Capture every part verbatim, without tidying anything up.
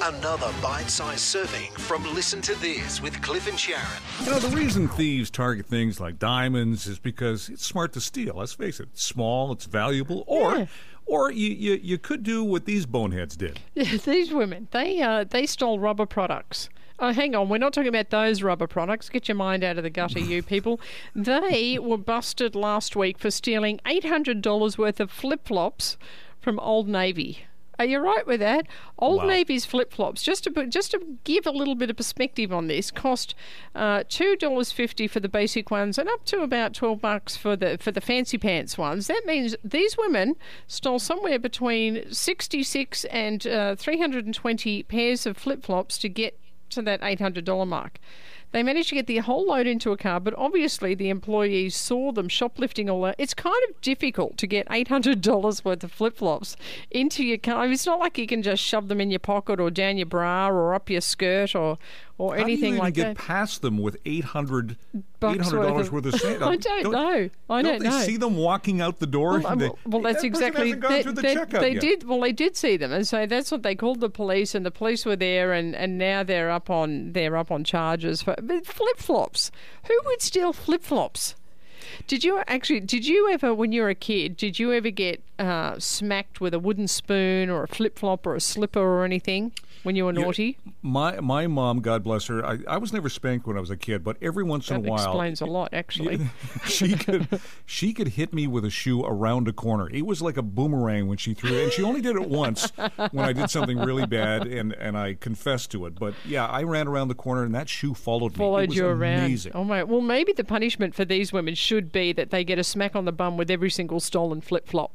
Another bite-sized serving from Listen to This with Cliff and Sharon. You know, the reason thieves target things like diamonds is because it's smart to steal. Let's face it. It's small, it's valuable, or Yeah. or you, you, you could do what these boneheads did. Yeah, these women, they uh, they stole rubber products. Oh, hang on, we're not talking about those rubber products. Get your mind out of the gutter, you people. They were busted last week for stealing eight hundred dollars worth of flip-flops from Old Navy. Are you right with that? Old Wow. Navy's flip-flops, just to put- just to give a little bit of perspective on this, cost uh, two dollars fifty for the basic ones and up to about twelve bucks for the for the fancy pants ones. That means these women stole somewhere between sixty-six and uh, three hundred twenty pairs of flip-flops to get to that eight hundred dollars mark. They managed to get the whole load into a car, but obviously the employees saw them shoplifting all that. It's kind of difficult to get eight hundred dollars worth of flip-flops into your car. I mean, it's not like you can just shove them in your pocket or down your bra or up your skirt or, or How anything do you even like get that. past them with eight hundred Bucks eight hundred dollars worth worth of- of sand? I don't know. I don't they know. see them walking out the door? Well, and they- well, well, that's that person exactly. hasn't gone They, through the they- checkout they yet. did. Well, they did see them, and so that's what they called the police, and the police were there, and, and now they're up on they're up on charges for flip flops. Who would steal flip flops? Did you actually? Did you ever, when you were a kid, did you ever get uh, smacked with a wooden spoon or a flip flop or a slipper or anything when you were Yeah, naughty? My my mom, God bless her, I, I was never spanked when I was a kid, but every once That in a while, explains a lot, actually. she could she could hit me with a shoe around a corner. It was like a boomerang when she threw it, and she only did it once when I did something really bad, and, and I confessed to it. But yeah, I ran around the corner, and that shoe followed me. It Followed was you around. amazing. Oh my! Well, maybe the punishment for these women should be that they get a smack on the bum with every single stolen flip flop.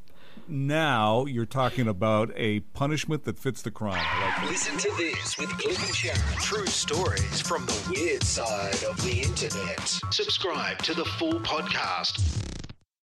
Now you're talking about a punishment that fits the crime. I like it. Listen to This with Cliff and Sharon. True stories from the weird side of the internet. Subscribe to the full podcast